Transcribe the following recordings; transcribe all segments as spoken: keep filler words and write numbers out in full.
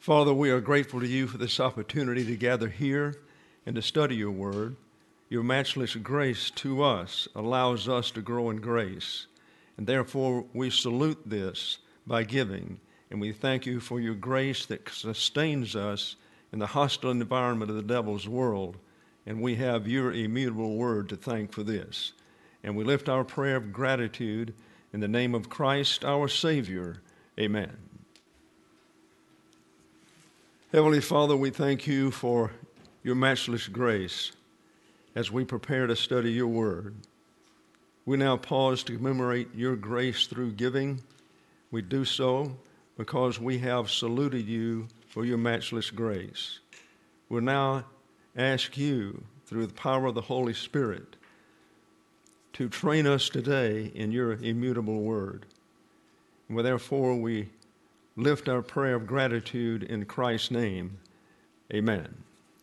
Father, we are grateful to you for this opportunity to gather here and to study your word. Your matchless grace to us allows us to grow in grace, and therefore we salute this by giving, and we thank you for your grace that sustains us in the hostile environment of the devil's world, and we have your immutable word to thank for this. And we lift our prayer of gratitude in the name of Christ, our Savior. Amen. Heavenly Father, we thank you for your matchless grace as we prepare to study your word. We now pause to commemorate your grace through giving. We do so because we have saluted you for your matchless grace. We'll now ask you, through the power of the Holy Spirit, to train us today in your immutable word. And therefore, we lift our prayer of gratitude in Christ's name. Amen.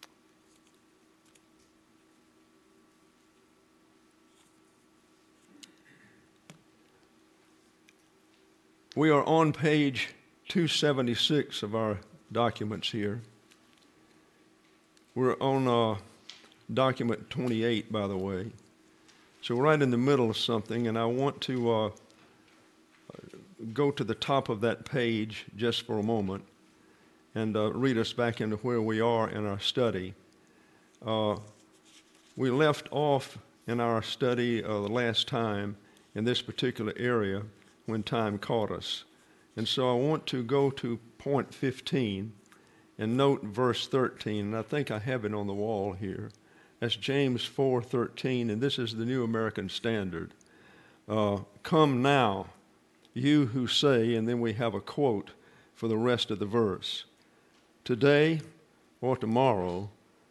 We are on page two seventy-six of our documents here. We're on uh, document twenty-eight, by the way. So we're right in the middle of something, and I want to uh, go to the top of that page just for a moment and uh, read us back into where we are in our study. Uh, we left off in our study uh, the last time in this particular area when time caught us. And so I want to go to point fifteen and note verse thirteen, and I think I have it on the wall here. That's James four thirteen, and this is the New American Standard. Uh, Come now, you who say, and then we have a quote for the rest of the verse. Today or tomorrow,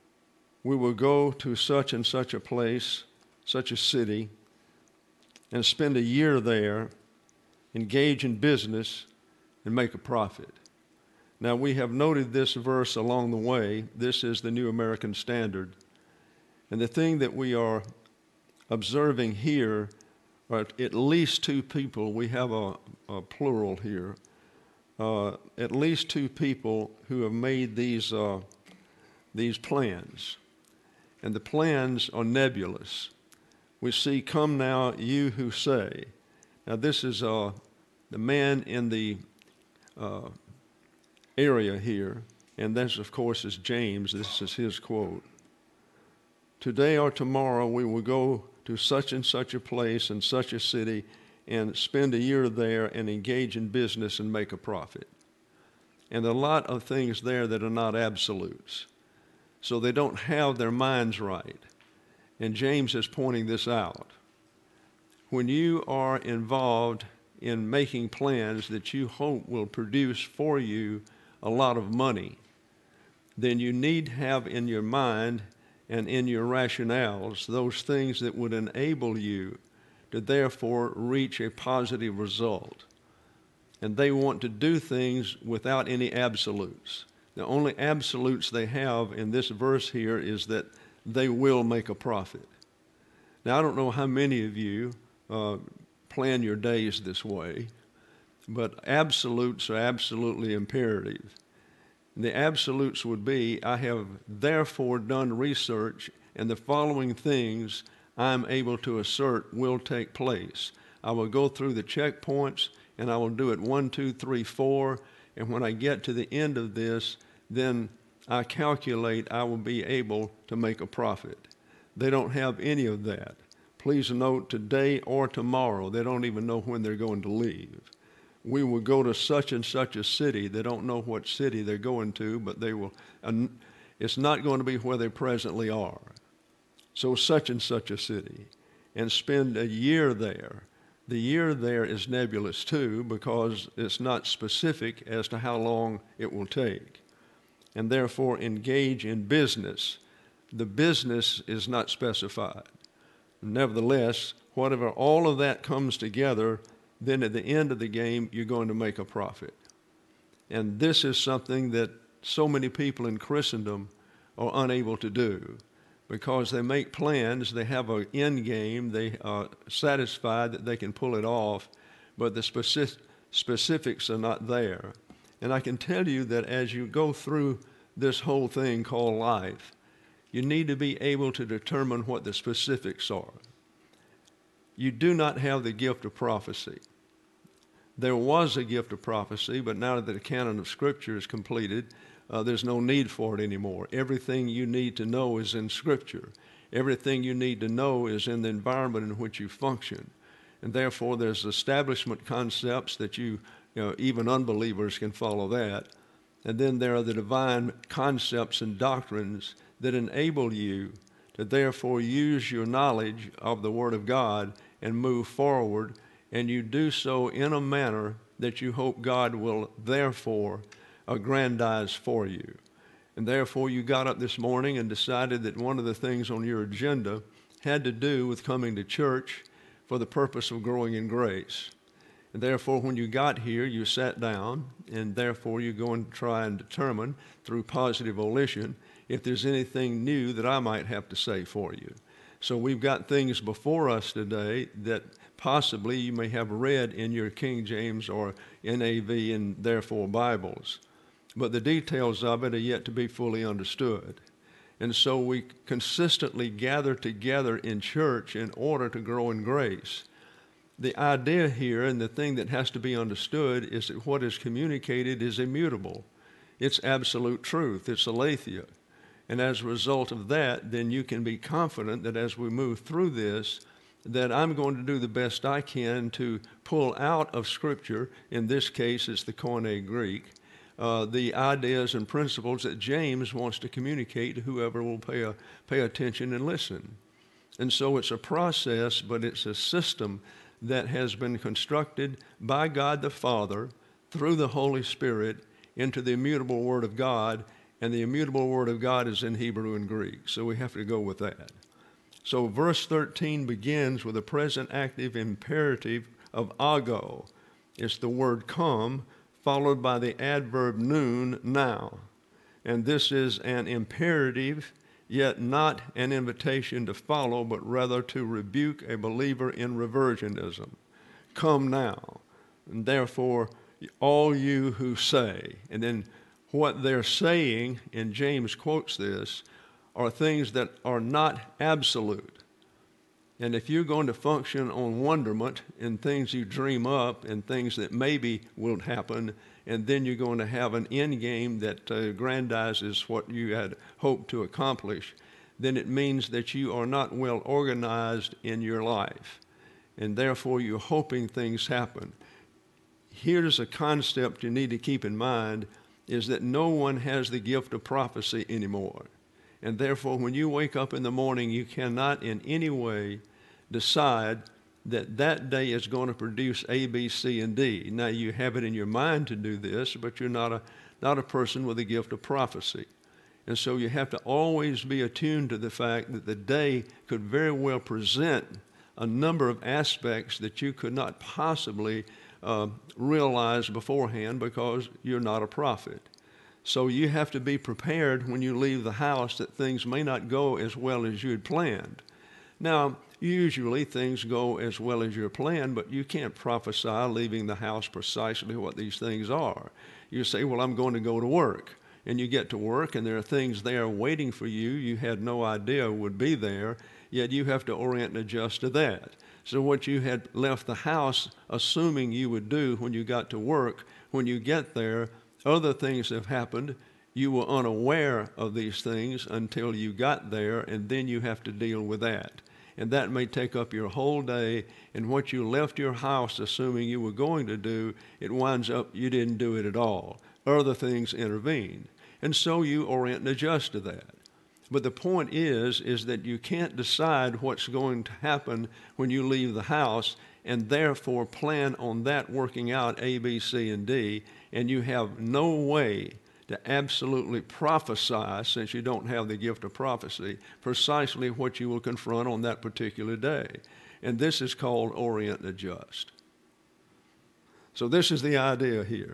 we will go to such and such a place, such a city, and spend a year there, engage in business, and make a profit. Now, we have noted this verse along the way. This is the New American Standard. And the thing that we are observing here are at least two people. We have a, a plural here. Uh, at least two people who have made these, uh, these plans. And the plans are nebulous. We see, come now, you who say. Now, this is uh, the man in the uh, area here, and this, of course, is James. This is his quote. Today or tomorrow we will go to such and such a place and such a city and spend a year there and engage in business and make a profit. And a lot of things there that are not absolutes. So they don't have their minds right. And James is pointing this out. When you are involved in making plans that you hope will produce for you a lot of money, then you need to have in your mind and in your rationales those things that would enable you to therefore reach a positive result. And they want to do things without any absolutes. The only absolutes they have in this verse here is that they will make a profit. Now, I don't know how many of you uh, plan your days this way, but absolutes are absolutely imperative. The absolutes would be, I have therefore done research, and the following things I'm able to assert will take place. I will go through the checkpoints, and I will do it one, two, three, four, and when I get to the end of this, then I calculate I will be able to make a profit. They don't have any of that. Please note, today or tomorrow, they don't even know when they're going to leave. We will go to such and such a city. They don't know what city they're going to, but they will. And it's not going to be where they presently are. So such and such a city, and spend a year there. The year there is nebulous too, because it's not specific as to how long it will take. And therefore engage in business. The business is not specified. Nevertheless, whatever all of that comes together, then at the end of the game, you're going to make a profit. And this is something that so many people in Christendom are unable to do because they make plans, they have an end game, they are satisfied that they can pull it off, but the specific, specifics are not there. And I can tell you that as you go through this whole thing called life, you need to be able to determine what the specifics are. You do not have the gift of prophecy. There was a gift of prophecy, but now that the canon of Scripture is completed, uh, there's no need for it anymore. Everything you need to know is in Scripture. Everything you need to know is in the environment in which you function. And therefore, there's establishment concepts that you, you know, even unbelievers can follow that. And then there are the divine concepts and doctrines that enable you to therefore use your knowledge of the Word of God and move forward, and you do so in a manner that you hope God will therefore aggrandize for you. And therefore you got up this morning and decided that one of the things on your agenda had to do with coming to church for the purpose of growing in grace. And therefore when you got here, you sat down, and therefore you're going to try and determine through positive volition if there's anything new that I might have to say for you. So we've got things before us today that possibly you may have read in your King James or N A V and therefore Bibles, but the details of it are yet to be fully understood. And so we consistently gather together in church in order to grow in grace. The idea here and the thing that has to be understood is that what is communicated is immutable. It's absolute truth. It's aletheia. And as a result of that, then you can be confident that as we move through this, that I'm going to do the best I can to pull out of Scripture, in this case it's the Koine Greek, uh, the ideas and principles that James wants to communicate to whoever will pay, a, pay attention and listen. And so it's a process, but it's a system that has been constructed by God the Father through the Holy Spirit into the immutable Word of God, and the immutable Word of God is in Hebrew and Greek, so we have to go with that. So verse thirteen begins with a present active imperative of ago. It's the word come, followed by the adverb noon, now. And this is an imperative, yet not an invitation to follow, but rather to rebuke a believer in reversionism. Come now. And therefore, all you who say, and then what they're saying, and James quotes this, are things that are not absolute. And if you're going to function on wonderment and things you dream up and things that maybe will happen, and then you're going to have an end game that uh, aggrandizes what you had hoped to accomplish, then it means that you are not well organized in your life. And therefore you're hoping things happen. Here's a concept you need to keep in mind, is that no one has the gift of prophecy anymore. And therefore, when you wake up in the morning, you cannot in any way decide that that day is going to produce A, B, C, and D. Now, you have it in your mind to do this, but you're not a, not a person with the gift of prophecy. And so you have to always be attuned to the fact that the day could very well present a number of aspects that you could not possibly uh, realize beforehand because you're not a prophet. So you have to be prepared when you leave the house that things may not go as well as you had planned. Now, usually things go as well as you're planned, but you can't prophesy leaving the house precisely what these things are. You say, well, I'm going to go to work. And you get to work, and there are things there waiting for you you had no idea would be there, yet you have to orient and adjust to that. So what you had left the house assuming you would do when you got to work, when you get there, other things have happened. You were unaware of these things until you got there, and then you have to deal with that. And that may take up your whole day, and what you left your house assuming you were going to do, it winds up you didn't do it at all. Other things intervene. And so you orient and adjust to that. But the point is, is that you can't decide what's going to happen when you leave the house and therefore plan on that working out A, B, C, and D, and you have no way to absolutely prophesy, since you don't have the gift of prophecy, precisely what you will confront on that particular day. And this is called orient and adjust. So this is the idea here.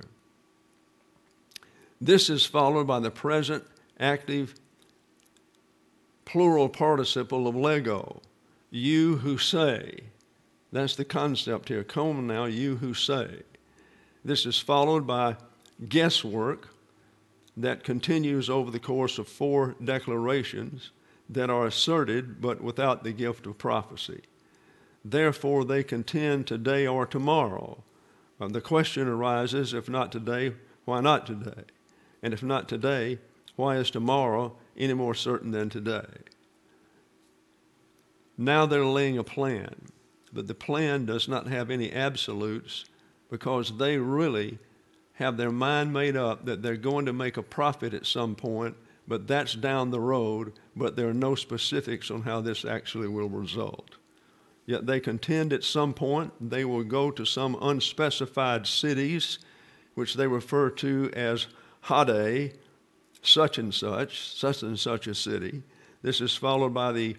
This is followed by the present active plural participle of lego, you who say. That's the concept here. Come now, you who say. This is followed by guesswork that continues over the course of four declarations that are asserted but without the gift of prophecy. Therefore, they contend today or tomorrow. Uh, the question arises, if not today, why not today? And if not today, why is tomorrow any more certain than today? Now they're laying a plan, but the plan does not have any absolutes because they really have their mind made up that they're going to make a profit at some point, but that's down the road, but there are no specifics on how this actually will result. Yet they contend at some point they will go to some unspecified cities, which they refer to as Hade, such and such, such and such a city. This is followed by the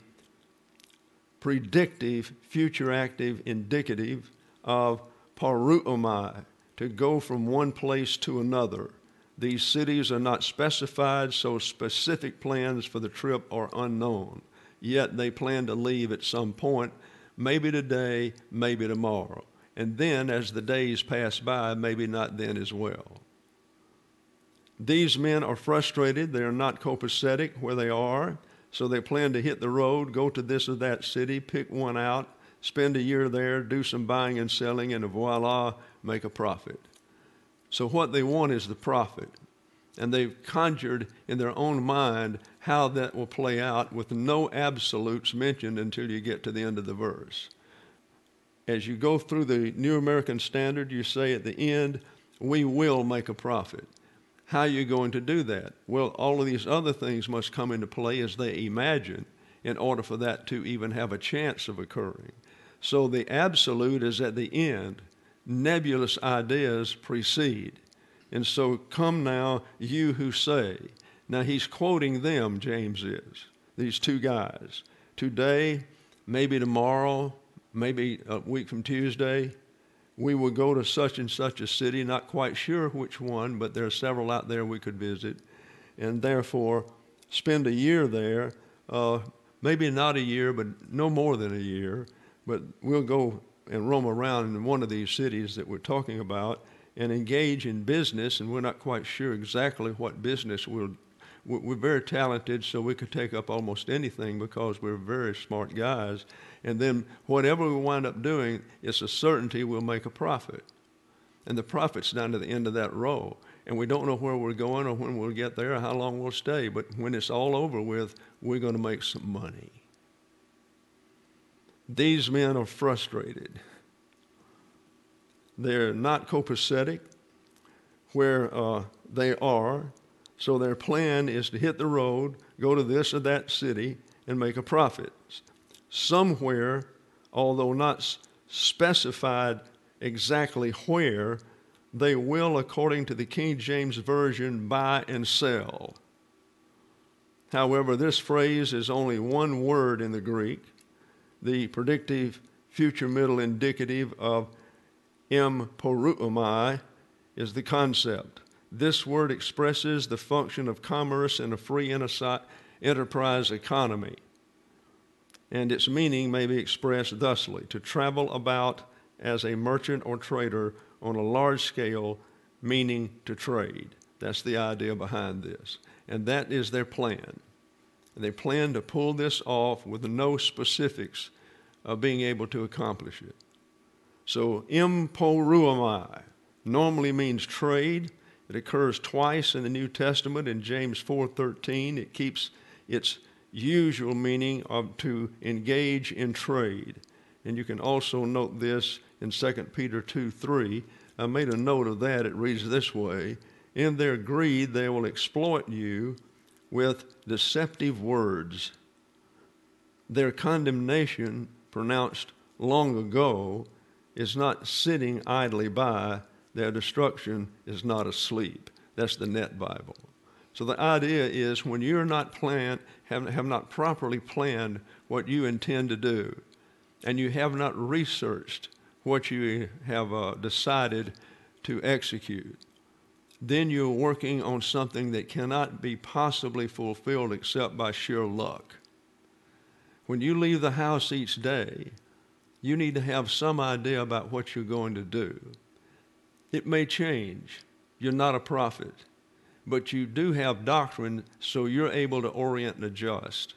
predictive, future active, indicative of paruomai, to go from one place to another. These cities are not specified, so specific plans for the trip are unknown. Yet they plan to leave at some point, maybe today, maybe tomorrow. And then, as the days pass by, maybe not then as well. These men are frustrated. They are not copacetic where they are, so they plan to hit the road, go to this or that city, pick one out, spend a year there, do some buying and selling, and voila, make a profit. So what they want is the profit. And they've conjured in their own mind how that will play out with no absolutes mentioned until you get to the end of the verse. As you go through the New American Standard, you say at the end, we will make a profit. How are you going to do that? Well, all of these other things must come into play as they imagine in order for that to even have a chance of occurring. So the absolute is at the end. Nebulous ideas precede. And so come now, you who say. Now he's quoting them, James is, these two guys. Today, maybe tomorrow, maybe a week from Tuesday, we will go to such and such a city, not quite sure which one, but there are several out there we could visit, and therefore spend a year there, uh, maybe not a year, but no more than a year, but we'll go and roam around in one of these cities that we're talking about and engage in business, and we're not quite sure exactly what business we'll. We're very talented, so we could take up almost anything because we're very smart guys. And then whatever we wind up doing, it's a certainty we'll make a profit. And the profit's down to the end of that row. And we don't know where we're going or when we'll get there or how long we'll stay. But when it's all over with, we're going to make some money. These men are frustrated. They're not copacetic where uh, they are. So their plan is to hit the road, go to this or that city, and make a profit. Somewhere, although not specified exactly where, they will, according to the King James Version, buy and sell. However, this phrase is only one word in the Greek, the predictive future middle indicative of em poruomai is the concept. This word expresses the function of commerce in a free enterprise economy, and its meaning may be expressed thusly: to travel about as a merchant or trader on a large scale, meaning to trade. That's the idea behind this, and that is their plan. And they plan to pull this off with no specifics of being able to accomplish it. So, emporuomai normally means trade. It occurs twice in the New Testament. In James four thirteen, it keeps its usual meaning of to engage in trade. And you can also note this in Second Peter two three. I made a note of that. It reads this way: in their greed they will exploit you with deceptive words. Their condemnation, pronounced long ago, is not sitting idly by. Their destruction is not asleep. That's the Net Bible. So the idea is when you're not planned, have, have not properly planned what you intend to do, and you have not researched what you have uh, decided to execute, then you're working on something that cannot be possibly fulfilled except by sheer luck. When you leave the house each day, you need to have some idea about what you're going to do. It may change. you're not a prophet. But you do have doctrine, so you're able to orient and adjust.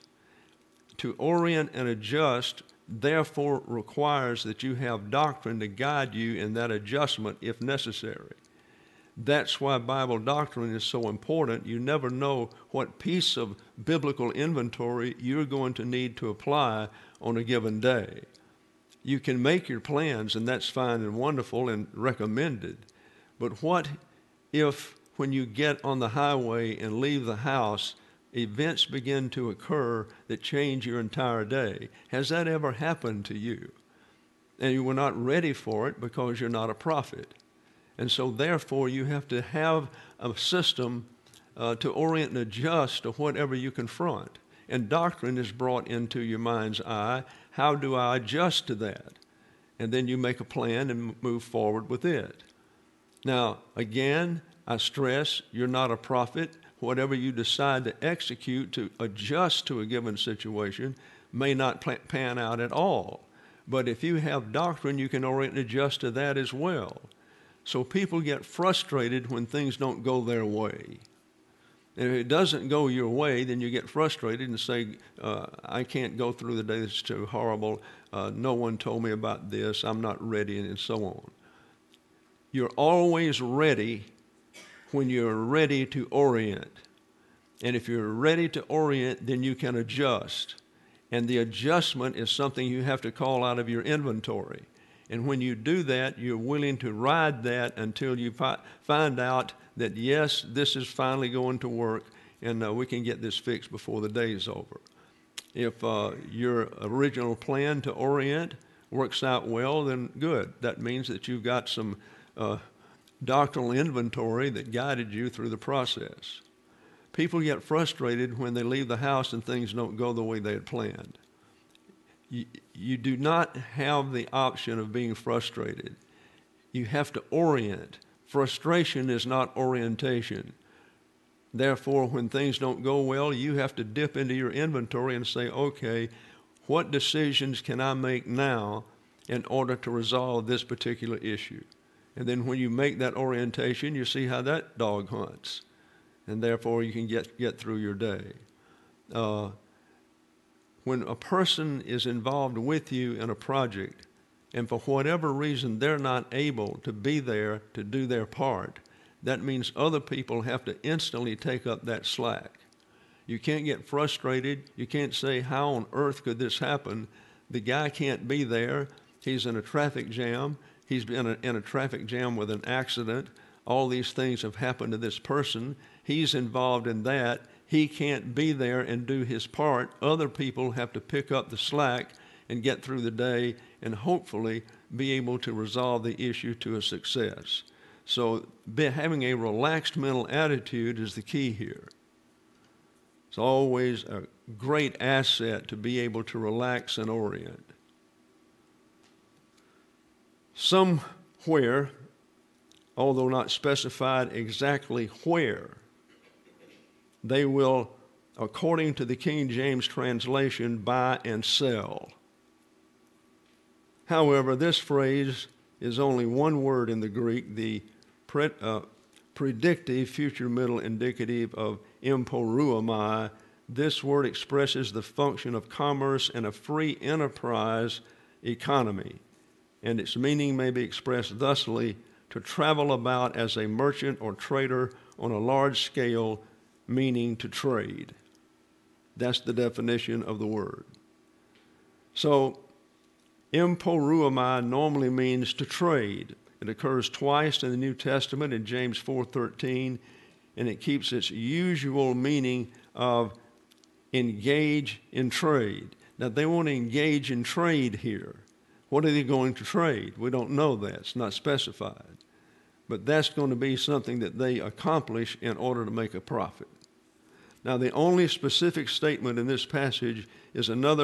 To orient and adjust, therefore, requires that you have doctrine to guide you in that adjustment if necessary. That's why Bible doctrine is so important. You never know what piece of biblical inventory you're going to need to apply on a given day. You can make your plans, and that's fine and wonderful and recommended. But what if, when you get on the highway and leave the house, events begin to occur that change your entire day? Has that ever happened to you? And you were not ready for it because you're not a prophet. And so therefore you have to have a system uh, to orient and adjust to whatever you confront. And doctrine is brought into your mind's eye. How do I adjust to that? And then you make a plan and move forward with it. Now, again, I stress, you're not a prophet. Whatever you decide to execute to adjust to a given situation may not pan out at all. But if you have doctrine, you can orient and adjust to that as well. So people get frustrated when things don't go their way. And if it doesn't go your way, then you get frustrated and say, uh, I can't go through the day, it's too horrible. Uh, no one told me about this, I'm not ready, and so on. You're always ready when you're ready to orient. And if you're ready to orient, then you can adjust. And the adjustment is something you have to call out of your inventory. And when you do that, you're willing to ride that until you fi- find out that, yes, this is finally going to work, and uh, we can get this fixed before the day is over. If uh, your original plan to orient works out well, then good. That means that you've got some uh, doctrinal inventory that guided you through the process. People get frustrated when they leave the house and things don't go the way they had planned. You, you do not have the option of being frustrated. You have to orient. Frustration is not orientation. Therefore, when things don't go well, you have to dip into your inventory and say, okay, what decisions can I make now in order to resolve this particular issue? And then when you make that orientation, you see how that dog hunts. And therefore, you can get, get through your day. Uh, when a person is involved with you in a project, and for whatever reason they're not able to be there to do their part, that means other people have to instantly take up that slack. You can't get frustrated. You can't say, how on earth could this happen? The guy can't be there. He's in a traffic jam. He's been in a, in a traffic jam with an accident. All these things have happened to this person. He's involved in that. He can't be there and do his part. Other people have to pick up the slack and get through the day and hopefully be able to resolve the issue to a success. So be, having a relaxed mental attitude is the key here. It's always a great asset to be able to relax and orient. Somewhere, although not specified exactly where, they will, according to the King James translation, buy and sell. However, this phrase is only one word in the Greek, the pre, uh, predictive future middle indicative of emporuomai. This word expresses the function of commerce and a free enterprise economy, and its meaning may be expressed thusly: to travel about as a merchant or trader on a large scale, meaning to trade. That's the definition of the word. So, emporuomai normally means to trade. It occurs twice in the New Testament in James four thirteen, and it keeps its usual meaning of engage in trade. Now, they want to engage in trade here. What are they going to trade? We don't know that. It's not specified. But that's going to be something that they accomplish in order to make a profit. Now, the only specific statement in this passage is another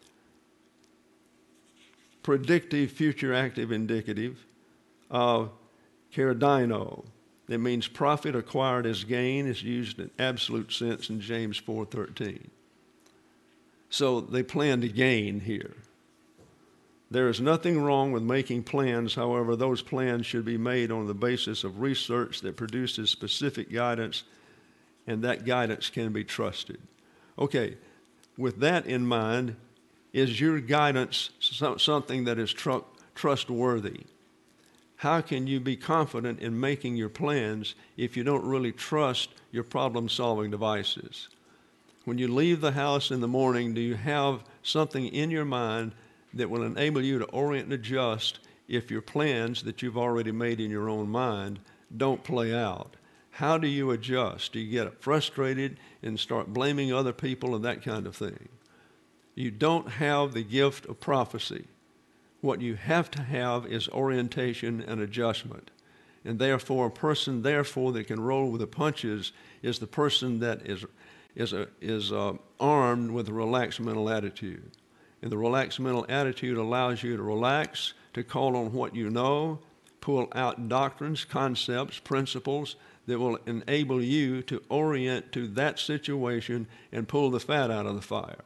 predictive future active indicative of keradino. It means profit acquired as gain. Is used in absolute sense in James four thirteen. So they plan to gain here. There is nothing wrong with making plans. However, those plans should be made on the basis of research that produces specific guidance, and that guidance can be trusted. Okay, with that in mind, is your guidance something that is tr- trustworthy? How can you be confident in making your plans if you don't really trust your problem-solving devices? When you leave the house in the morning, do you have something in your mind that will enable you to orient and adjust if your plans that you've already made in your own mind don't play out? How do you adjust? Do you get frustrated and start blaming other people and that kind of thing? You don't have the gift of prophecy. What you have to have is orientation and adjustment. And therefore, a person, therefore, that can roll with the punches is the person that is, is, a, is uh, armed with a relaxed mental attitude. And the relaxed mental attitude allows you to relax, to call on what you know, pull out doctrines, concepts, principles that will enable you to orient to that situation and pull the fat out of the fire.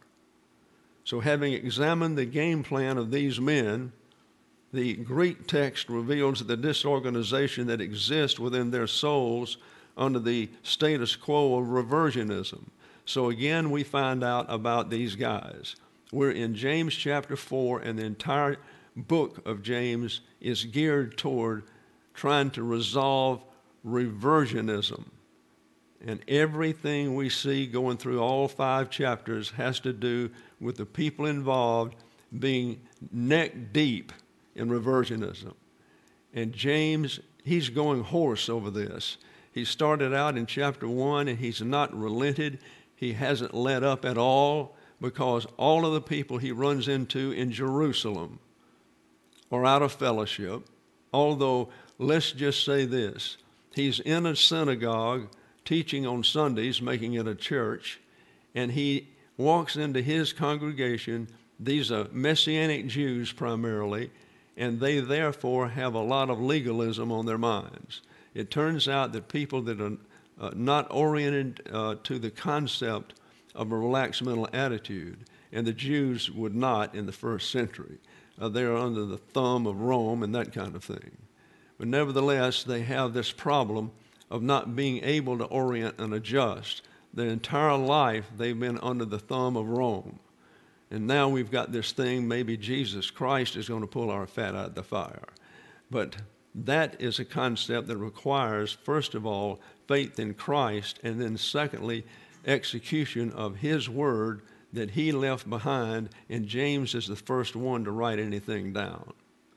So having examined the game plan of these men, the Greek text reveals the disorganization that exists within their souls under the status quo of reversionism. So again, we find out about these guys. We're in James chapter four, and the entire book of James is geared toward trying to resolve reversionism. And everything we see going through all five chapters has to do with the people involved being neck deep in reversionism. And James, he's going hoarse over this. He started out in chapter one, and he's not relented. He hasn't let up at all, because all of the people he runs into in Jerusalem are out of fellowship. Although, let's just say this, he's in a synagogue teaching on Sundays, making it a church, and he walks into his congregation. These are Messianic Jews primarily, and they therefore have a lot of legalism on their minds. It turns out that people that are uh, not oriented uh, to the concept of a relaxed mental attitude, and the Jews would not in the first century. Uh, they're under the thumb of Rome and that kind of thing. But nevertheless, they have this problem of not being able to orient and adjust. Their entire life, they've been under the thumb of Rome. And now we've got this thing, maybe Jesus Christ is going to pull our fat out of the fire. But that is a concept that requires, first of all, faith in Christ, and then secondly, execution of his word that he left behind, and James is the first one to write anything down.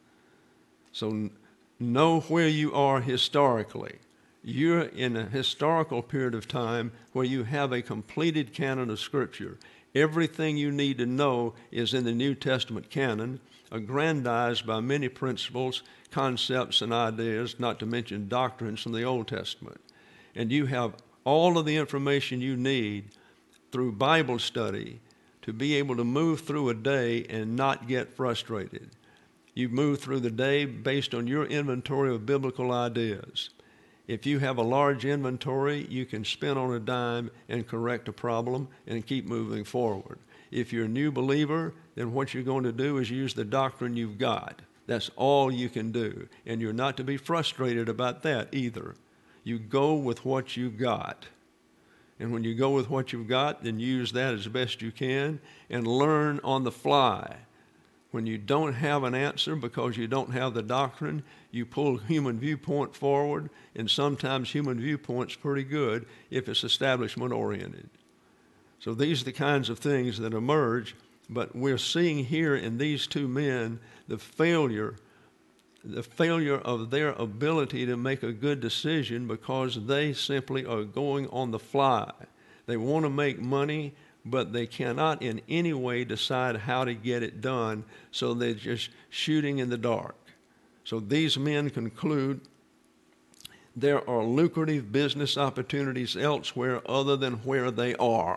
So know where you are historically. You're in a historical period of time where you have a completed canon of Scripture. Everything you need to know is in the New Testament canon, aggrandized by many principles, concepts, and ideas, not to mention doctrines from the Old Testament. And you have all of the information you need through Bible study to be able to move through a day and not get frustrated. You move through the day based on your inventory of biblical ideas. If you have a large inventory, you can spin on a dime and correct a problem and keep moving forward. If you're a new believer, then what you're going to do is use the doctrine you've got. That's all you can do. And you're not to be frustrated about that either. You go with what you got. And when you go with what you've got, then use that as best you can and learn on the fly. When you don't have an answer because you don't have the doctrine, you pull human viewpoint forward, and sometimes human viewpoint's pretty good if it's establishment-oriented. So these are the kinds of things that emerge, but we're seeing here in these two men the failure, the failure of their ability to make a good decision because they simply are going on the fly. They want to make money, but they cannot in any way decide how to get it done, so they're just shooting in the dark. So these men conclude there are lucrative business opportunities elsewhere other than where they are.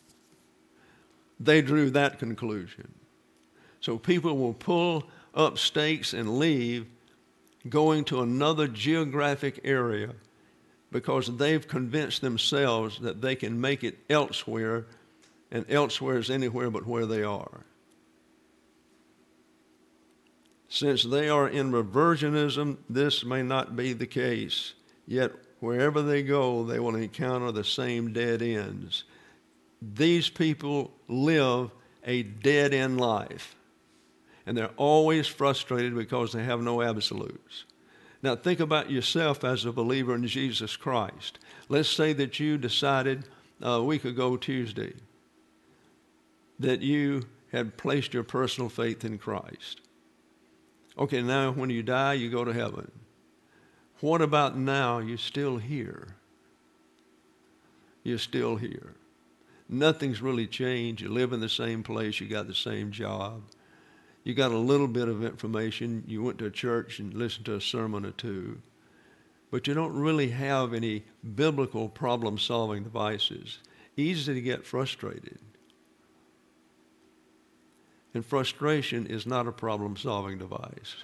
They drew that conclusion. So people will pull up stakes and leave, going to another geographic area because they've convinced themselves that they can make it elsewhere, and elsewhere is anywhere but where they are. Since they are in reversionism, this may not be the case. Yet wherever they go, they will encounter the same dead ends. These people live a dead-end life, and they're always frustrated because they have no absolutes. Now think about yourself as a believer in Jesus Christ. Let's say that you decided a week ago Tuesday that you had placed your personal faith in Christ. Okay, now when you die, you go to heaven. What about now? You're still here. You're still here. Nothing's really changed. You live in the same place. You got the same job. You got a little bit of information. You went to a church and listened to a sermon or two. But you don't really have any biblical problem-solving devices. Easy to get frustrated. And frustration is not a problem-solving device.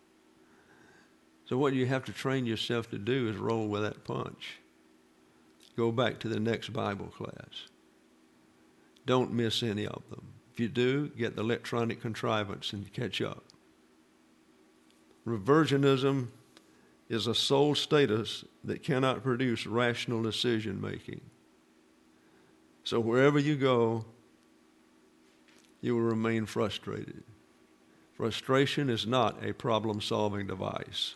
So what you have to train yourself to do is roll with that punch. Go back to the next Bible class. Don't miss any of them. If you do, get the electronic contrivance and catch up. Reversionism is a soul status that cannot produce rational decision-making. So wherever you go, you will remain frustrated. Frustration is not a problem-solving device.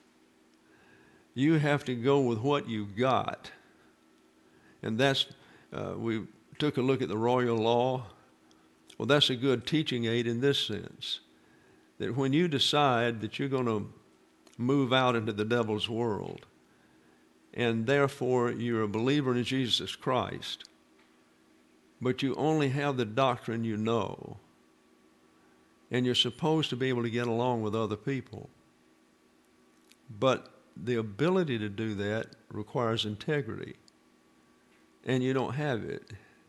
You have to go with what you've got. And that's, uh, we took a look at the royal law. Well, that's a good teaching aid in this sense, that when you decide that you're going to move out into the devil's world, and therefore you're a believer in Jesus Christ, but you only have the doctrine you know, and you're supposed to be able to get along with other people. But the ability to do that requires integrity, and you don't have it.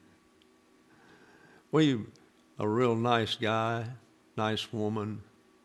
Well, you're a real nice guy, nice woman,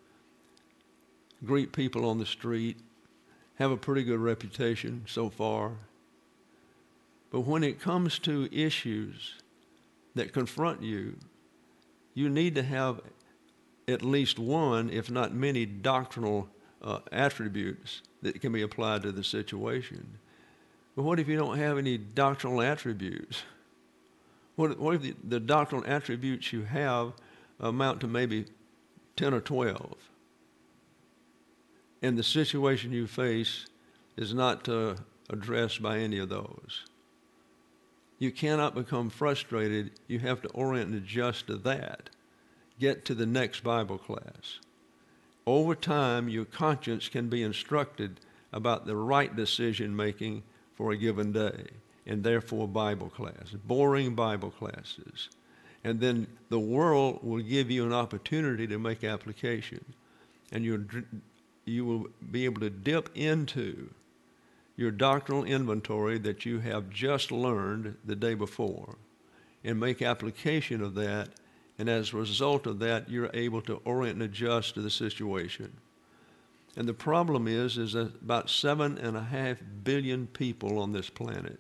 greet people on the street, have a pretty good reputation so far. But when it comes to issues that confront you, you need to have at least one, if not many, doctrinal uh, attributes that can be applied to the situation. But what if you don't have any doctrinal attributes? What, what if the, the doctrinal attributes you have amount to maybe ten or twelve? And the situation you face is not uh, addressed by any of those. You cannot become frustrated. You have to orient and adjust to that. Get to the next Bible class. Over time, your conscience can be instructed about the right decision-making for a given day, and therefore Bible class, boring Bible classes. And then the world will give you an opportunity to make application, and you you will be able to dip into your doctrinal inventory that you have just learned the day before and make application of that, and as a result of that, you're able to orient and adjust to the situation. And the problem is, is that about seven and a half billion people on this planet.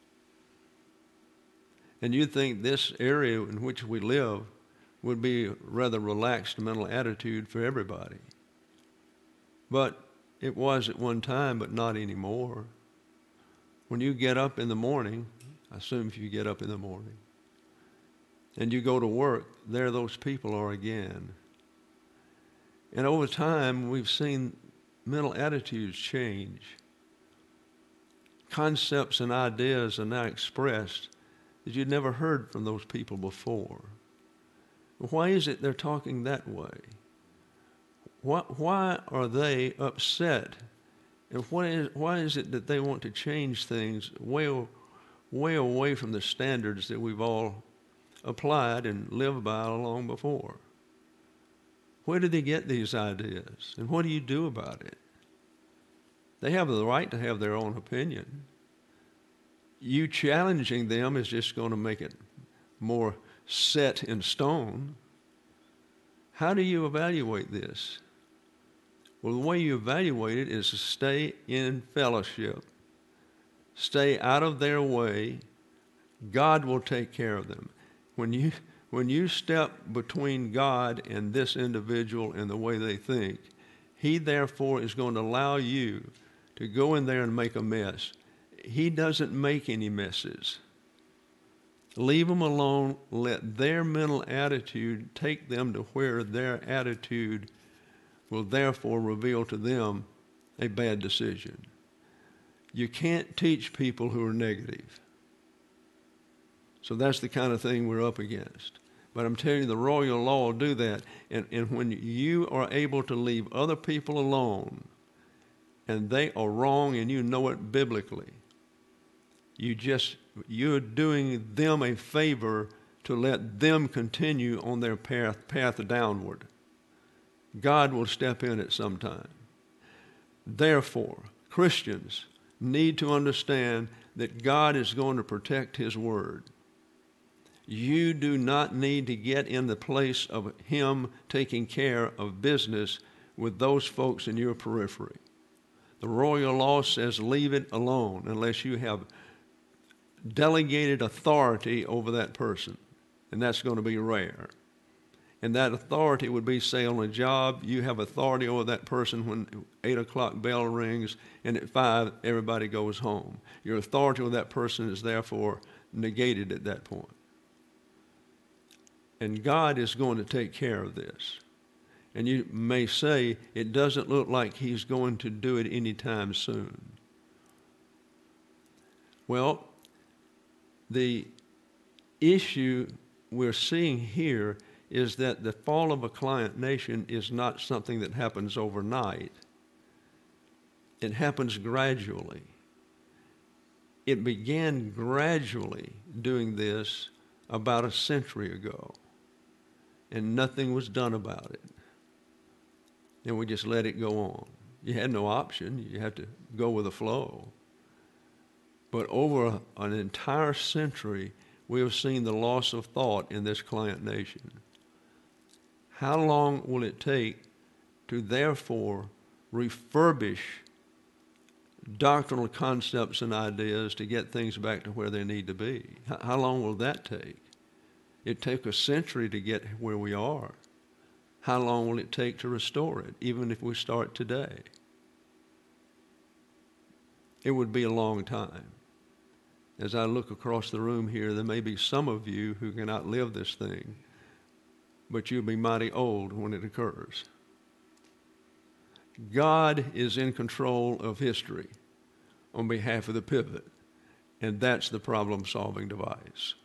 And you'd think this area in which we live would be a rather relaxed mental attitude for everybody. But it was at one time, but not anymore. When you get up in the morning, I assume if you get up in the morning, and you go to work, there those people are again. And over time, we've seen mental attitudes change. Concepts and ideas are now expressed that you'd never heard from those people before. Why is it they're talking that way? Why, why are they upset? And why is, why is it that they want to change things way, way away from the standards that we've all applied and lived by long before? Where do they get these ideas? And what do you do about it? They have the right to have their own opinion. You challenging them is just going to make it more set in stone. How do you evaluate this? Well, the way you evaluate it is to stay in fellowship, stay out of their way. God will take care of them. When you when you step between God and this individual and the way they think, he therefore is going to allow you to go in there and make a mess. He doesn't make any messes. Leave them alone. Let their mental attitude take them to where their attitude will therefore reveal to them a bad decision. You can't teach people who are negative. So that's the kind of thing we're up against. But I'm telling you, the royal law will do that. And, and when you are able to leave other people alone, and they are wrong and you know it biblically, you just, you're doing them a favor to let them continue on their path, path downward. God will step in at some time. Therefore, Christians need to understand that God is going to protect his word. You do not need to get in the place of him taking care of business with those folks in your periphery. The royal law says leave it alone unless you have delegated authority over that person, and that's going to be rare. And that authority would be, say, on a job, you have authority over that person when eight o'clock bell rings, and at five, everybody goes home. Your authority over that person is therefore negated at that point. And God is going to take care of this. And you may say, it doesn't look like he's going to do it anytime soon. Well, the issue we're seeing here is that the fall of a client nation is not something that happens overnight. It happens gradually. It began gradually doing this about a century ago, and nothing was done about it. And we just let it go on. You had no option. You had to go with the flow. But over an entire century, we have seen the loss of thought in this client nation. How long will it take to therefore refurbish doctrinal concepts and ideas to get things back to where they need to be? How long will that take? It took a century to get where we are. How long will it take to restore it, even if we start today? It would be a long time. As I look across the room here, there may be some of you who can outlive this thing, but you'll be mighty old when it occurs. God is in control of history on behalf of the pivot, and that's the problem-solving device.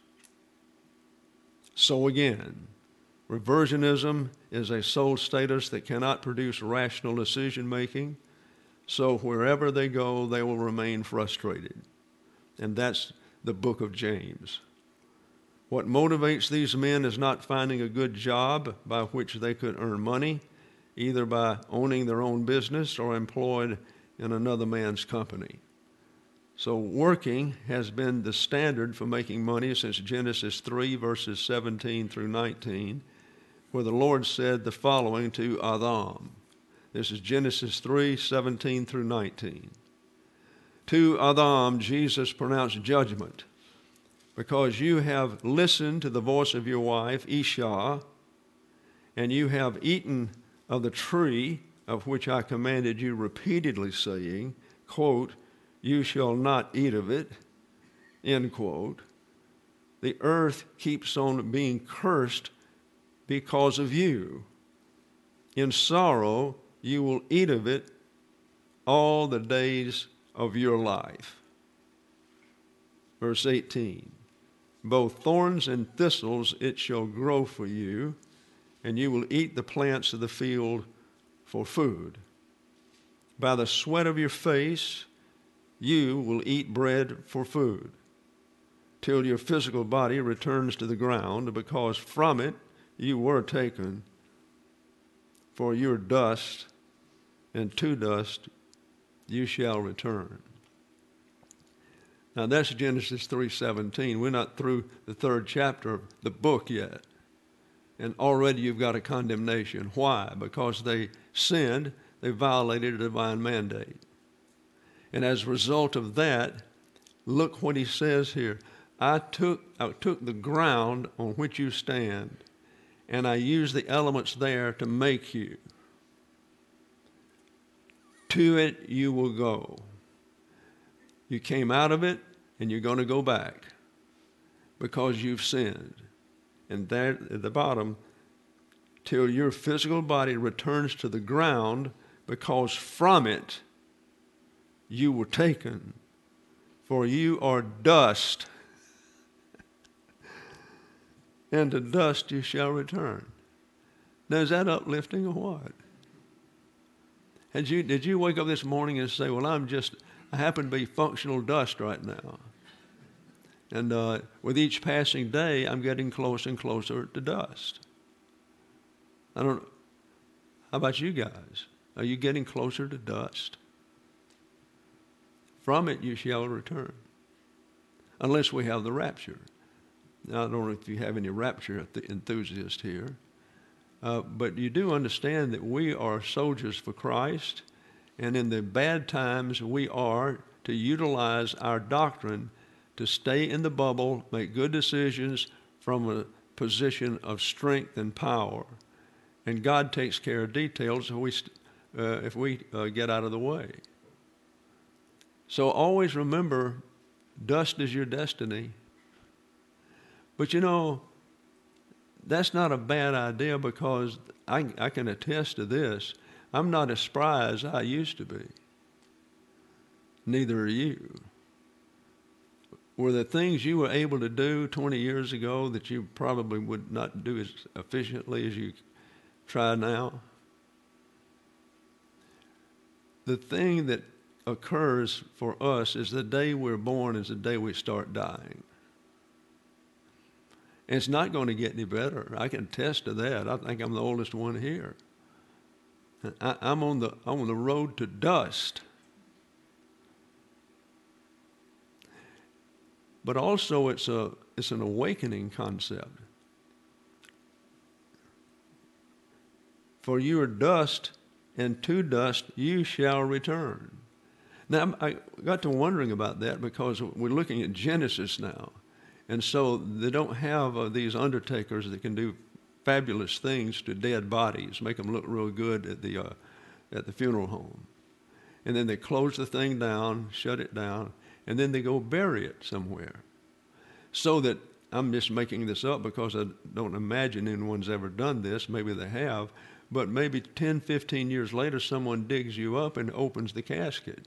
So again, reversionism is a soul status that cannot produce rational decision-making, so wherever they go, they will remain frustrated. And that's the book of James. What motivates these men is not finding a good job by which they could earn money, either by owning their own business or employed in another man's company. So working has been the standard for making money since Genesis three, verses seventeen through nineteen, where the Lord said the following to Adam. This is Genesis three, seventeen through nineteen. To Adam, Jesus pronounced judgment, because you have listened to the voice of your wife, Isha, and you have eaten of the tree of which I commanded you repeatedly, saying, quote, you shall not eat of it, end quote. The earth keeps on being cursed because of you. In sorrow you will eat of it all the days of your life. Verse eighteen, both thorns and thistles it shall grow for you, and you will eat the plants of the field for food. By the sweat of your face you will eat bread for food, till your physical body returns to the ground, because from it you were taken, for your dust, and to dust you shall return. Now that's Genesis three seventeen. We're not through the third chapter of the book yet. And already you've got a condemnation. Why? Because they sinned, they violated a divine mandate. And as a result of that, look what he says here. I took, I took the ground on which you stand, and I used the elements there to make you. To it you will go. You came out of it, and you're going to go back because you've sinned. And there at the bottom, till your physical body returns to the ground, because from it you were taken, for you are dust, and to dust you shall return. Now, is that uplifting or what? Had you, did you wake up this morning and say, well, I'm just, I happen to be functional dust right now. And uh, with each passing day, I'm getting closer and closer to dust. I don't, how about you guys? Are you getting closer to dust? From it you shall return. Unless we have the rapture. Now, I don't know if you have any rapture enthusiasts here. Uh, but you do understand that we are soldiers for Christ, and in the bad times we are to utilize our doctrine to stay in the bubble, make good decisions from a position of strength and power. And God takes care of details if we, uh, if we uh, get out of the way. So always remember, dust is your destiny. But you know, that's not a bad idea, because I, I can attest to this. I'm not as spry as I used to be. Neither are you. Were there things you were able to do twenty years ago that you probably would not do as efficiently as you try now? The thing that occurs for us is the day we're born is the day we start dying. And it's not going to get any better. I can attest to that. I think I'm the oldest one here. I, I'm on the I'm on the road to dust. But also it's a it's an awakening concept. For you are dust, and to dust you shall return. Now I got to wondering about that, because we're looking at Genesis now. And so they don't have uh, these undertakers that can do fabulous things to dead bodies, make them look real good at the uh, at the funeral home. And then they close the thing down, shut it down, and then they go bury it somewhere. So that, I'm just making this up because I don't imagine anyone's ever done this, maybe they have, but maybe ten, fifteen years later someone digs you up and opens the casket.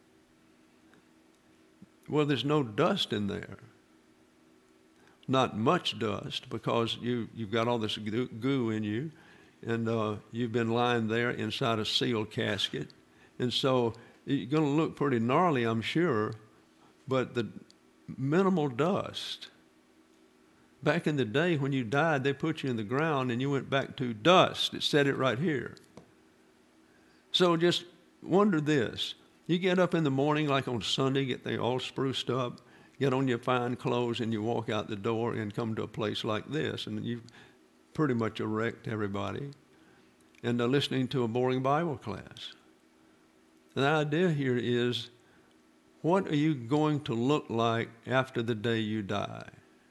Well, there's no dust in there. Not much dust, because you, you've got all this goo in you, and uh, you've been lying there inside a sealed casket. And so you're going to look pretty gnarly, I'm sure, but the minimal dust. Back in the day when you died, they put you in the ground and you went back to dust. It said it right here. So just wonder this. You get up in the morning, like on Sunday, get they all spruced up, get on your fine clothes, and you walk out the door and come to a place like this, and you pretty much erect everybody, and uh, listening to a boring Bible class. The idea here is, what are you going to look like after the day you die?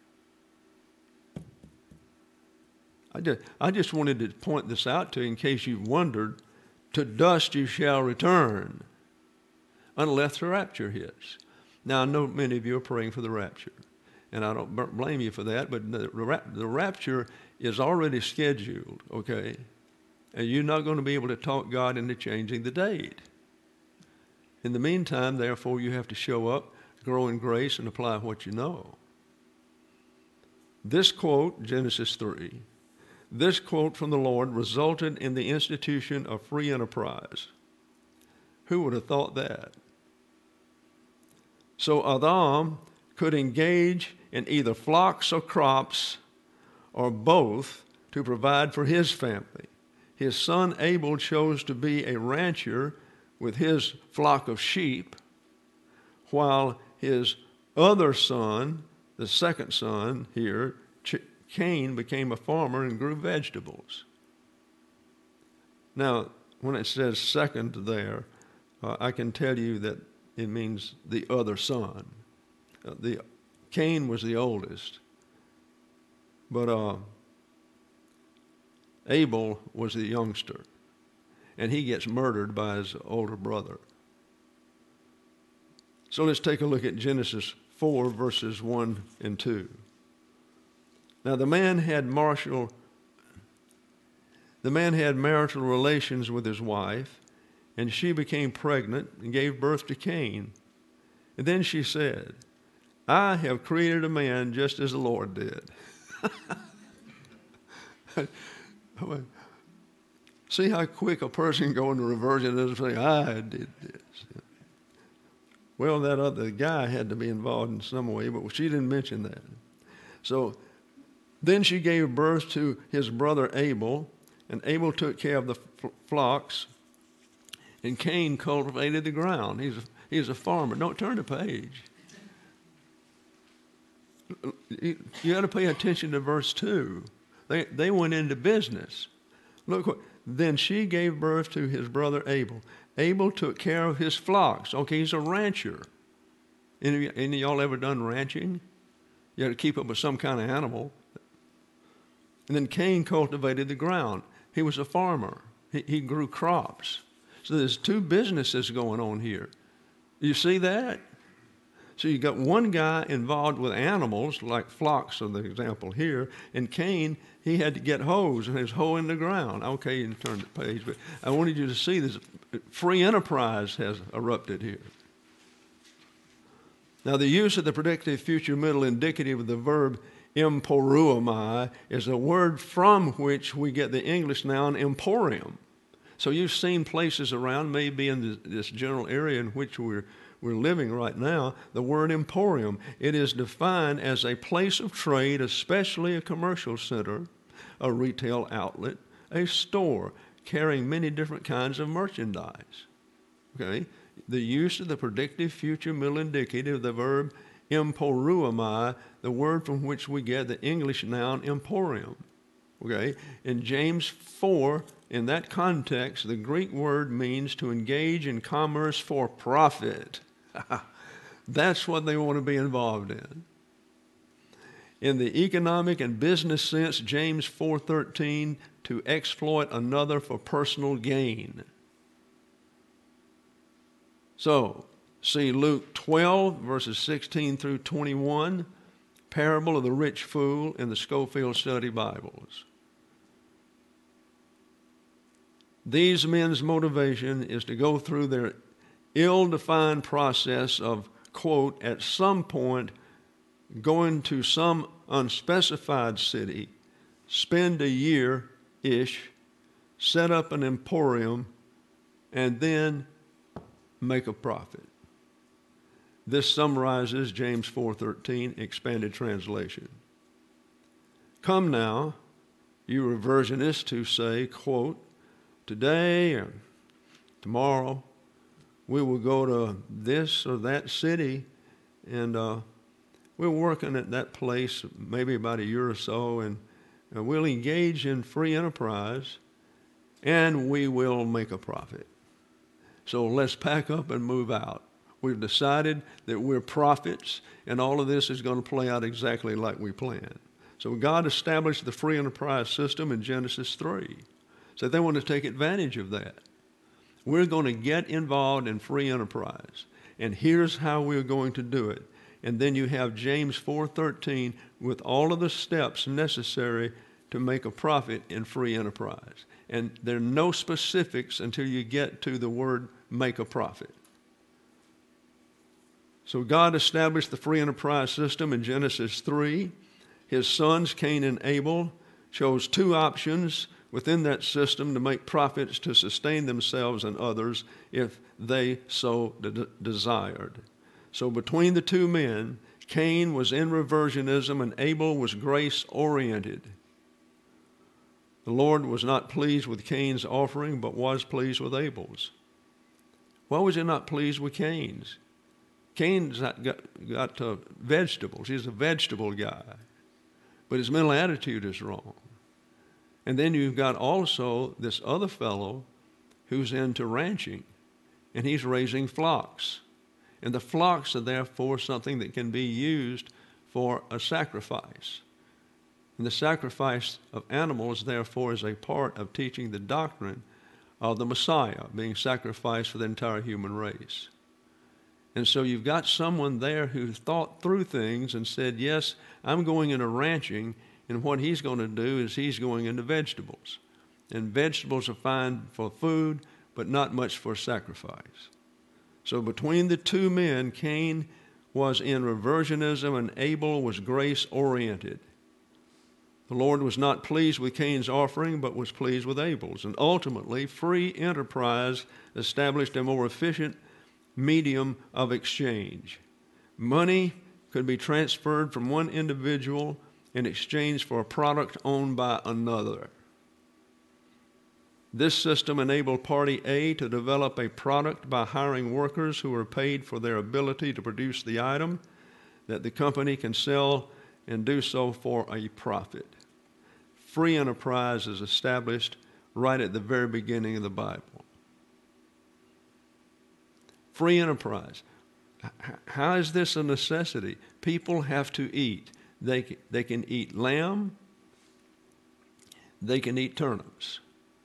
I just, I just wanted to point this out to you in case you wondered. To dust you shall return, unless the rapture hits. Now, I know many of you are praying for the rapture, and I don't blame you for that, but the, the rapture is already scheduled, okay? And you're not going to be able to talk God into changing the date. In the meantime, therefore, you have to show up, grow in grace, and apply what you know. This quote, Genesis three, this quote from the Lord resulted in the institution of free enterprise. Who would have thought that? So Adam could engage in either flocks or crops, or both, to provide for his family. His son Abel chose to be a rancher with his flock of sheep, while his other son, the second son here, Cain, became a farmer and grew vegetables. Now, when it says second there, uh, I can tell you that it means the other son. Uh, the Cain was the oldest, but uh, Abel was the youngster, and he gets murdered by his older brother. So let's take a look at Genesis four, verses one and two. Now the man had martial, the man had marital relations with his wife, and she became pregnant and gave birth to Cain. And then she said, I have created a man just as the Lord did. See how quick a person can go into reversion and say, I did this. Well, that other guy had to be involved in some way, but she didn't mention that. So then she gave birth to his brother Abel, and Abel took care of the flocks, and Cain cultivated the ground. He's a, he's a farmer. Don't turn the page. You, you got to pay attention to verse two. They, they went into business. Look what, then she gave birth to his brother Abel. Abel took care of his flocks. Okay, he's a rancher. Any, any of y'all ever done ranching? You got to keep up with some kind of animal. And then Cain cultivated the ground. He was a farmer. He, he grew crops. So there's two businesses going on here. You see that? So you got one guy involved with animals, like flocks of the example here, and Cain, he had to get hoes, and he was hoeing the ground. Okay, you can turn the page, but I wanted you to see this. Free enterprise has erupted here. Now, the use of the predictive future middle indicative of the verb emporuomai is a word from which we get the English noun emporium. So you've seen places around, maybe in this general area in which we're we're living right now, the word emporium. It is defined as a place of trade, especially a commercial center, a retail outlet, a store carrying many different kinds of merchandise. Okay? The use of the predictive future middle indicative, the verb emporuomai, the word from which we get the English noun emporium. Okay? In James four, in that context, the Greek word means to engage in commerce for profit. That's what they want to be involved in. In the economic and business sense, James four thirteen, to exploit another for personal gain. So, see Luke twelve, verses sixteen through twenty-one, parable of the rich fool in the Schofield Study Bibles. These men's motivation is to go through their ill-defined process of, quote, at some point going to some unspecified city, spend a year-ish, set up an emporium, and then make a profit. This summarizes James four thirteen, expanded translation. Come now, you reversionists who say, quote, today or tomorrow, we will go to this or that city, and uh, we're working at that place maybe about a year or so, and, and we'll engage in free enterprise, and we will make a profit. So let's pack up and move out. We've decided that we're prophets, and all of this is going to play out exactly like we planned. So God established the free enterprise system in Genesis three. So they want to take advantage of that. We're going to get involved in free enterprise, and here's how we're going to do it. And then you have James four thirteen with all of the steps necessary to make a profit in free enterprise. And there are no specifics until you get to the word make a profit. So God established the free enterprise system in Genesis three. His sons, Cain and Abel, chose two options within that system to make profits to sustain themselves and others if they so de- desired. So between the two men, Cain was inversionism and Abel was grace-oriented. The Lord was not pleased with Cain's offering, but was pleased with Abel's. Why was he not pleased with Cain's? Cain's got, got, got uh, vegetables. He's a vegetable guy. But his mental attitude is wrong. And then you've got also this other fellow who's into ranching, and he's raising flocks. And the flocks are therefore something that can be used for a sacrifice. And the sacrifice of animals, therefore, is a part of teaching the doctrine of the Messiah being sacrificed for the entire human race. And so you've got someone there who thought through things and said, yes, I'm going into ranching, and what he's going to do is he's going into vegetables. And vegetables are fine for food, but not much for sacrifice. So between the two men, Cain was in reversionism and Abel was grace-oriented. The Lord was not pleased with Cain's offering, but was pleased with Abel's. And ultimately, free enterprise established a more efficient medium of exchange. Money could be transferred from one individual in exchange for a product owned by another. This system enabled Party A to develop a product by hiring workers who are paid for their ability to produce the item that the company can sell and do so for a profit. Free enterprise is established right at the very beginning of the Bible. Free enterprise. How is this a necessity? People have to eat. They, they can eat lamb. They can eat turnips.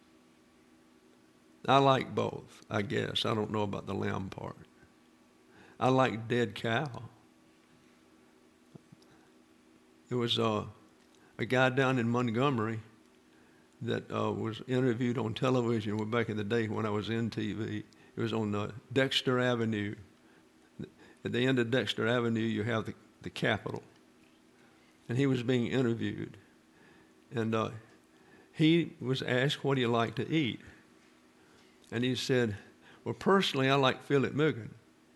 I like both, I guess. I don't know about the lamb part. I like dead cow. There was a, a guy down in Montgomery that uh, was interviewed on television back in the day when I was in T V. It was on uh, Dexter Avenue. At the end of Dexter Avenue, you have the, the Capitol. And he was being interviewed. And uh, he was asked, what do you like to eat? And he said, well, personally, I like filet mignon.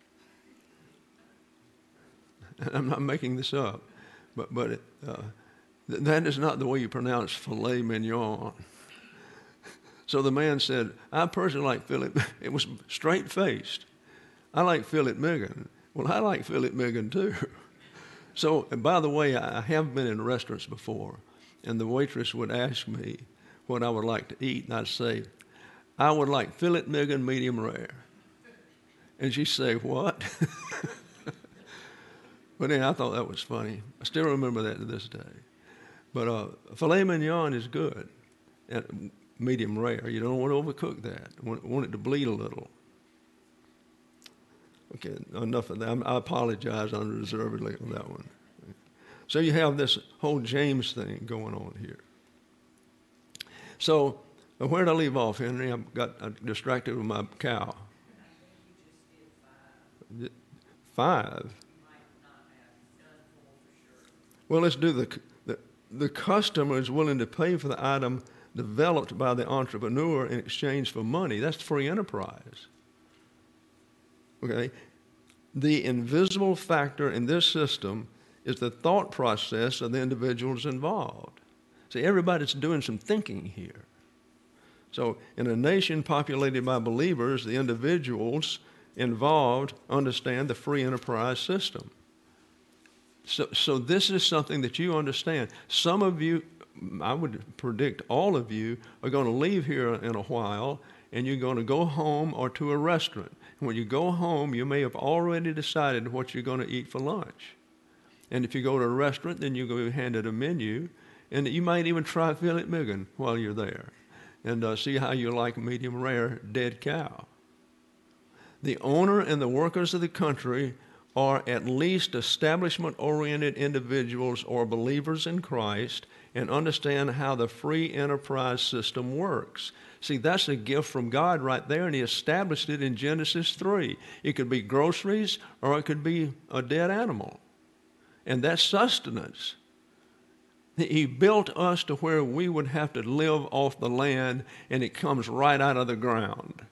And I'm not making this up, but, but it, uh, th- that is not the way you pronounce filet mignon. So the man said, I personally like filet. It was straight-faced. I like filet mignon. Well, I like filet mignon too. So, and by the way, I have been in restaurants before, and the waitress would ask me what I would like to eat, and I'd say, I would like filet mignon medium rare. And she'd say, what? But anyway, I thought that was funny. I still remember that to this day. But uh, filet mignon is good. And medium rare. You don't want to overcook that. You want, want it to bleed a little. Okay, enough of that. I apologize unreservedly on that one. So you have this whole James thing going on here. So where did I leave off, Henry? I got distracted with my cow. Five. Well, let's do the, the the customer is willing to pay for the item developed by the entrepreneur in exchange for money. That's free enterprise. Okay? The invisible factor in this system is the thought process of the individuals involved. See, everybody's doing some thinking here. So in a nation populated by believers, the individuals involved understand the free enterprise system. So, so this is something that you understand. Some of you, I would predict all of you, are going to leave here in a while, and you're going to go home or to a restaurant. And when you go home, you may have already decided what you're going to eat for lunch. And if you go to a restaurant, then you're going to be handed a menu, and you might even try filet mignon while you're there, and uh, see how you like medium rare dead cow. The owner and the workers of the country are at least establishment-oriented individuals or believers in Christ and understand how the free enterprise system works. See, that's a gift from God right there, and he established it in Genesis three. It could be groceries or it could be a dead animal. And that's sustenance. He built us to where we would have to live off the land, and it comes right out of the ground.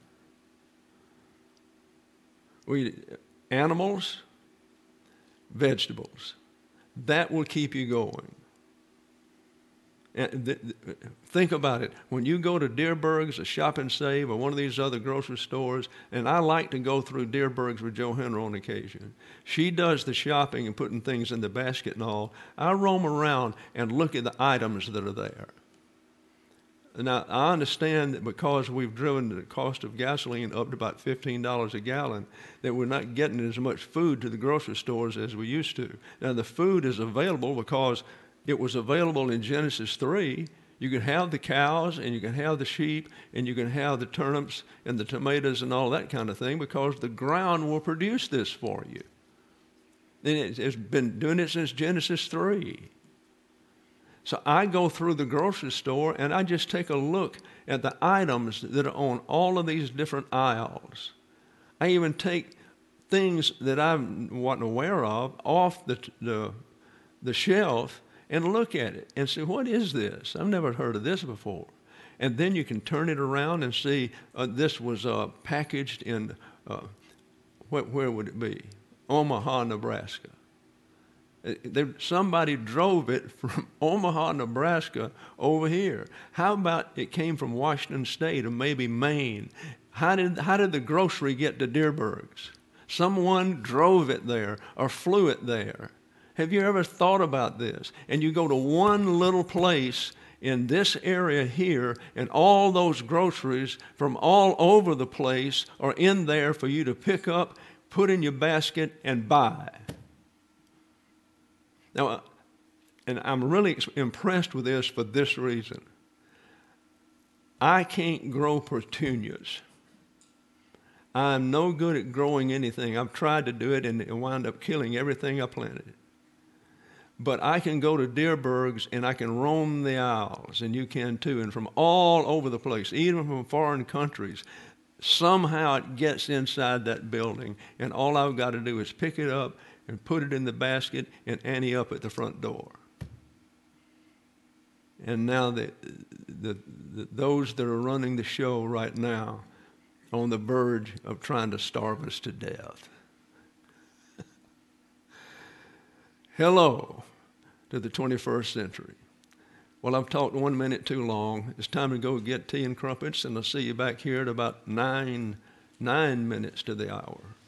We, animals, vegetables. That will keep you going. And th- th- think about it. When you go to Deerberg's or Shop and Save or one of these other grocery stores, and I like to go through Deerberg's with Joe Henry on occasion. She does the shopping and putting things in the basket and all. I roam around and look at the items that are there. Now, I understand that because we've driven the cost of gasoline up to about fifteen dollars a gallon, that we're not getting as much food to the grocery stores as we used to. Now, the food is available because it was available in Genesis three. You can have the cows, and you can have the sheep, and you can have the turnips and the tomatoes and all that kind of thing because the ground will produce this for you. And it's been doing it since Genesis three. So I go through the grocery store and I just take a look at the items that are on all of these different aisles. I even take things that I wasn't aware of off the, the, the shelf and look at it and say, what is this? I've never heard of this before. And then you can turn it around and see uh, this was uh, packaged in, uh, where, where would it be? Omaha, Nebraska. They, somebody drove it from Omaha, Nebraska over here. How about it came from Washington State or maybe Maine? How did, how did the grocery get to Dearborgs? Someone drove it there or flew it there. Have you ever thought about this? And you go to one little place in this area here, and all those groceries from all over the place are in there for you to pick up, put in your basket, and buy. Now, and I'm really impressed with this for this reason. I can't grow petunias. I'm no good at growing anything. I've tried to do it and it wound up killing everything I planted. But I can go to Dearborgs and I can roam the aisles, and you can too, and from all over the place, even from foreign countries. Somehow it gets inside that building, and all I've got to do is pick it up and put it in the basket and ante up at the front door. And now the, the, the, those that are running the show right now are on the verge of trying to starve us to death. Hello to the twenty-first century. Well, I've talked one minute too long. It's time to go get tea and crumpets, and I'll see you back here at about nine, nine minutes to the hour.